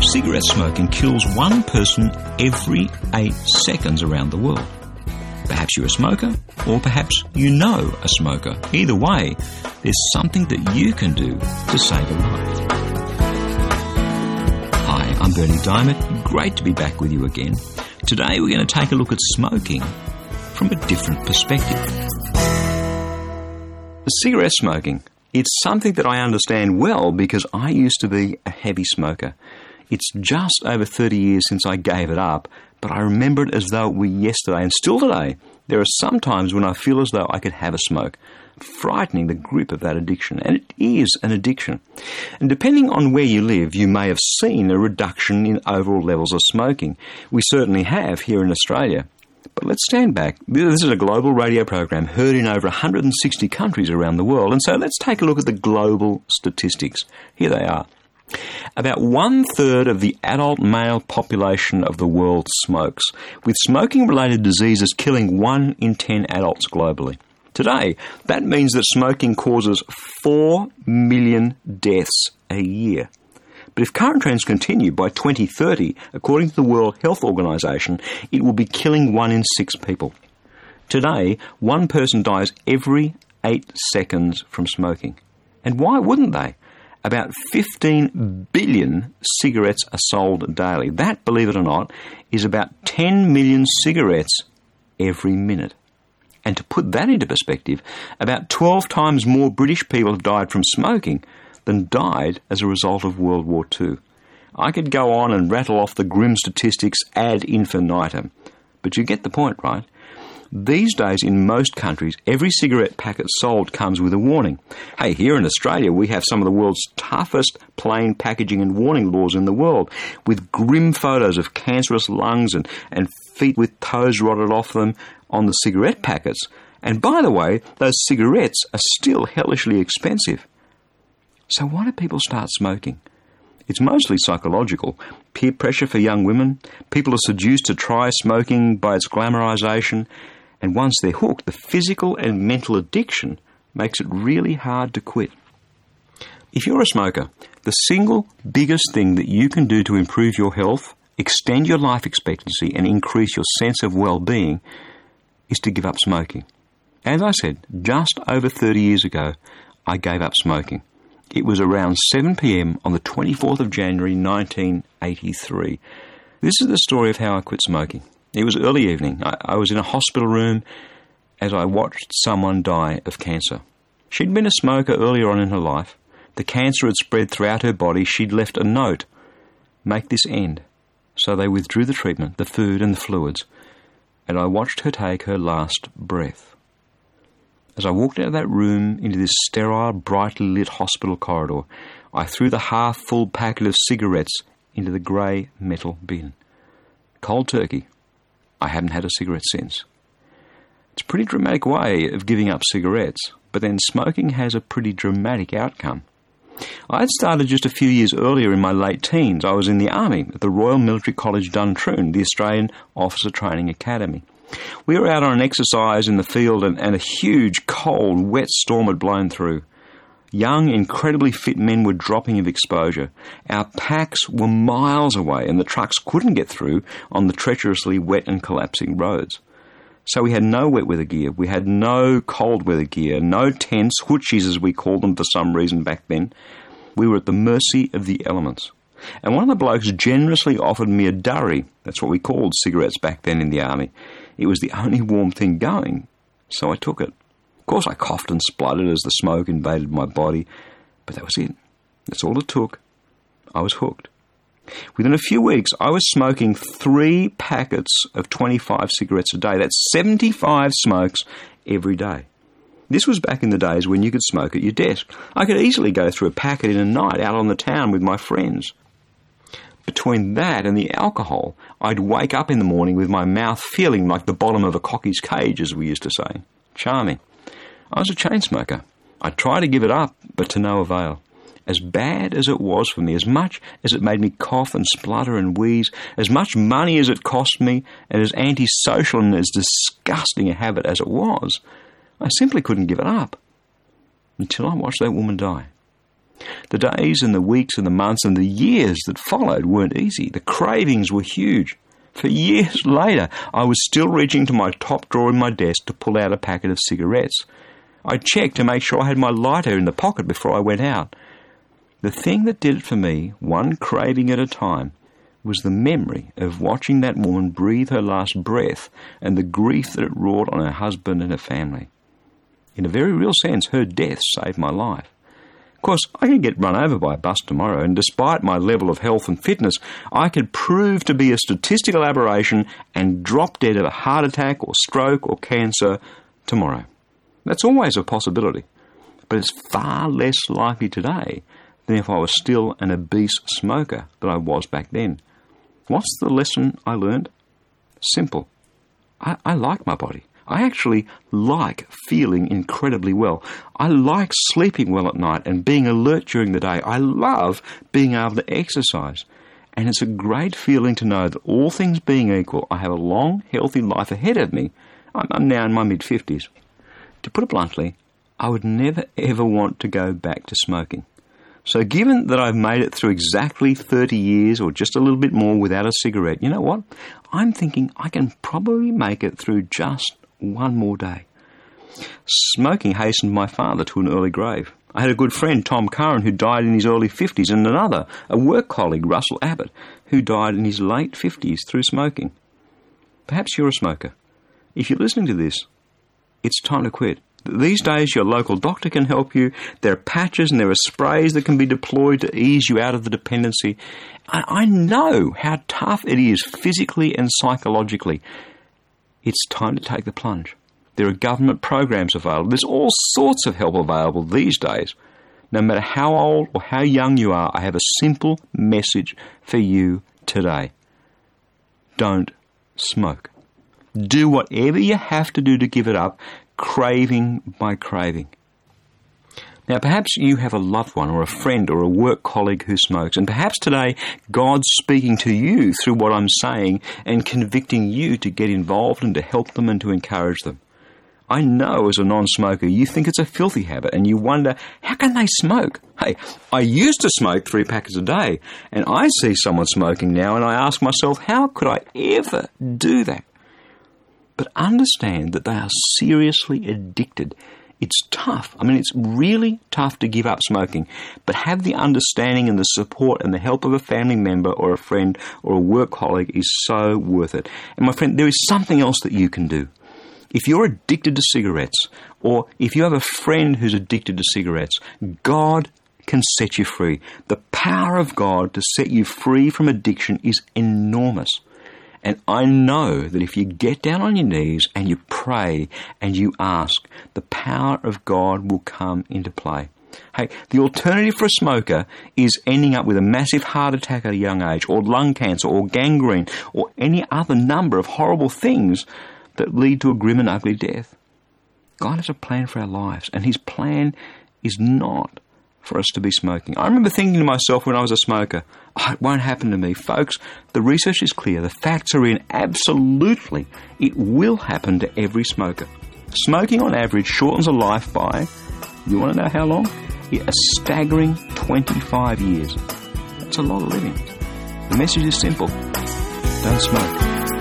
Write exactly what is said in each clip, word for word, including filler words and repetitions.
Cigarette smoking kills one person every eight seconds around the world. Perhaps you're a smoker, or perhaps you know a smoker. Either way, there's something that you can do to save a life. Hi, I'm Bernie Diamond. Great to be back with you again. Today we're going to take a look at smoking from a different perspective. The cigarette smoking, it's something that I understand well because I used to be a heavy smoker. It's just over thirty years since I gave it up, but I remember it as though it were yesterday, and still today, there are some times when I feel as though I could have a smoke, frightening the grip of that addiction, and it is an addiction. And depending on where you live, you may have seen a reduction in overall levels of smoking. We certainly have here in Australia. But let's stand back. This is a global radio program heard in over one hundred sixty countries around the world, and so let's take a look at the global statistics. Here they are. About one-third of the adult male population of the world smokes, with smoking-related diseases killing one in ten adults globally. Today, that means that smoking causes four million deaths a year. But if current trends continue, by twenty thirty, according to the World Health Organization, it will be killing one in six people. Today, one person dies every eight seconds from smoking. And why wouldn't they? About fifteen billion cigarettes are sold daily. That, believe it or not, is about ten million cigarettes every minute. And to put that into perspective, about twelve times more British people have died from smoking than died as a result of World War Two. I could go on and rattle off the grim statistics ad infinitum, but you get the point, right? These days, in most countries, every cigarette packet sold comes with a warning. Hey, here in Australia, we have some of the world's toughest plain packaging and warning laws in the world, with grim photos of cancerous lungs and, and feet with toes rotted off them on the cigarette packets. And by the way, those cigarettes are still hellishly expensive. So why do people start smoking? It's mostly psychological. Peer pressure for young women. People are seduced to try smoking by its glamorization. And once they're hooked, the physical and mental addiction makes it really hard to quit. If you're a smoker, the single biggest thing that you can do to improve your health, extend your life expectancy, and increase your sense of well-being is to give up smoking. As I said, just over thirty years ago, I gave up smoking. It was around seven p.m. on the twenty-fourth of January nineteen eighty-three. This is the story of how I quit smoking. It was early evening. I, I was in a hospital room as I watched someone die of cancer. She'd been a smoker earlier on in her life. The cancer had spread throughout her body. She'd left a note, "Make this end." So they withdrew the treatment, the food and the fluids, and I watched her take her last breath. As I walked out of that room into this sterile, brightly lit hospital corridor, I threw the half-full packet of cigarettes into the grey metal bin. Cold turkey. I haven't had a cigarette since. It's a pretty dramatic way of giving up cigarettes, but then smoking has a pretty dramatic outcome. I had started just a few years earlier in my late teens. I was in the Army at the Royal Military College Duntroon, the Australian Officer Training Academy. We were out on an exercise in the field and, and a huge, cold, wet storm had blown through. Young, incredibly fit men were dropping of exposure. Our packs were miles away and the trucks couldn't get through on the treacherously wet and collapsing roads. So we had no wet weather gear, we had no cold weather gear, no tents, hoochies as we called them for some reason back then. We were at the mercy of the elements. And one of the blokes generously offered me a durry. That's what we called cigarettes back then in the Army. It was the only warm thing going, so I took it. Of course I coughed and spluttered as the smoke invaded my body, but that was it. That's all it took. I was hooked. Within a few weeks, I was smoking three packets of twenty-five cigarettes a day. That's seventy-five smokes every day. This was back in the days when you could smoke at your desk. I could easily go through a packet in a night out on the town with my friends. Between that and the alcohol, I'd wake up in the morning with my mouth feeling like the bottom of a cockie's cage, as we used to say. Charming. I was a chain smoker. I tried to give it up, but to no avail. As bad as it was for me, as much as it made me cough and splutter and wheeze, as much money as it cost me, and as antisocial and as disgusting a habit as it was, I simply couldn't give it up. Until I watched that woman die. The days and the weeks and the months and the years that followed weren't easy. The cravings were huge. For years later, I was still reaching to my top drawer in my desk to pull out a packet of cigarettes. I checked to make sure I had my lighter in the pocket before I went out. The thing that did it for me, one craving at a time, was the memory of watching that woman breathe her last breath and the grief that it wrought on her husband and her family. In a very real sense, her death saved my life. Of course, I could get run over by a bus tomorrow, and despite my level of health and fitness, I could prove to be a statistical aberration and drop dead of a heart attack or stroke or cancer tomorrow. That's always a possibility, but it's far less likely today than if I was still an obese smoker that I was back then. What's the lesson I learned? Simple. I, I like my body. I actually like feeling incredibly well. I like sleeping well at night and being alert during the day. I love being able to exercise. And it's a great feeling to know that all things being equal, I have a long, healthy life ahead of me. I'm, I'm now in my mid-fifties. To put it bluntly, I would never ever want to go back to smoking. So given that I've made it through exactly thirty years or just a little bit more without a cigarette, you know what? I'm thinking I can probably make it through just one more day. Smoking hastened my father to an early grave. I had a good friend, Tom Curran, who died in his early fifties, and another, a work colleague, Russell Abbott, who died in his late fifties through smoking. Perhaps you're a smoker. If you're listening to this, it's time to quit. These days, your local doctor can help you. There are patches and there are sprays that can be deployed to ease you out of the dependency. I, I know how tough it is physically and psychologically. It's time to take the plunge. There are government programs available. There's all sorts of help available these days. No matter how old or how young you are, I have a simple message for you today. Don't smoke. Do whatever you have to do to give it up, craving by craving. Now, perhaps you have a loved one or a friend or a work colleague who smokes, and perhaps today God's speaking to you through what I'm saying and convicting you to get involved and to help them and to encourage them. I know as a non-smoker you think it's a filthy habit and you wonder, how can they smoke? Hey, I used to smoke three packets a day, and I see someone smoking now and I ask myself, how could I ever do that? But understand that they are seriously addicted. It's tough. I mean, it's really tough to give up smoking, but have the understanding and the support and the help of a family member or a friend or a work colleague is so worth it. And my friend, there is something else that you can do. If you're addicted to cigarettes, or if you have a friend who's addicted to cigarettes, God can set you free. The power of God to set you free from addiction is enormous. And I know that if you get down on your knees and you pray and you ask, the power of God will come into play. Hey, the alternative for a smoker is ending up with a massive heart attack at a young age, or lung cancer, or gangrene, or any other number of horrible things that lead to a grim and ugly death. God has a plan for our lives, and his plan is not for us to be smoking. I remember thinking to myself when I was a smoker, oh, it won't happen to me. Folks, the research is clear. The facts are in. Absolutely, it will happen to every smoker. Smoking on average shortens a life by, you want to know how long? Yeah, a staggering twenty-five years. That's a lot of living. The message is simple. Don't smoke.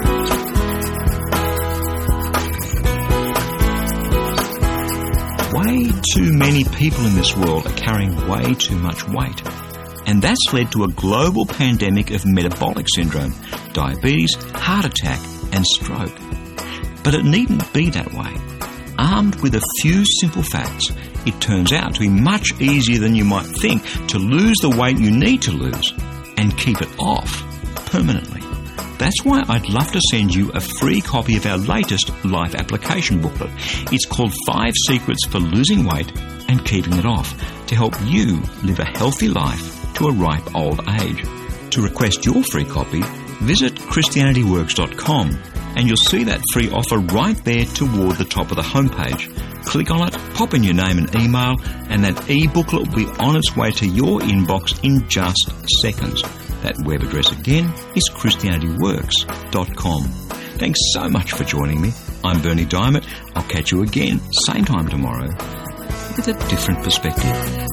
Way too many people in this world are carrying way too much weight. And that's led to a global pandemic of metabolic syndrome, diabetes, heart attack and stroke. But it needn't be that way. Armed with a few simple facts, it turns out to be much easier than you might think to lose the weight you need to lose and keep it off permanently. That's why I'd love to send you a free copy of our latest life application booklet. It's called Five Secrets for Losing Weight and Keeping It Off, to help you live a healthy life to a ripe old age. To request your free copy, visit Christianity Works dot com and you'll see that free offer right there toward the top of the homepage. Click on it, pop in your name and email, and that e-booklet will be on its way to your inbox in just seconds. That web address again is Christianity Works dot com. Thanks so much for joining me. I'm Berni Dymet. I'll catch you again, same time tomorrow, with a different perspective.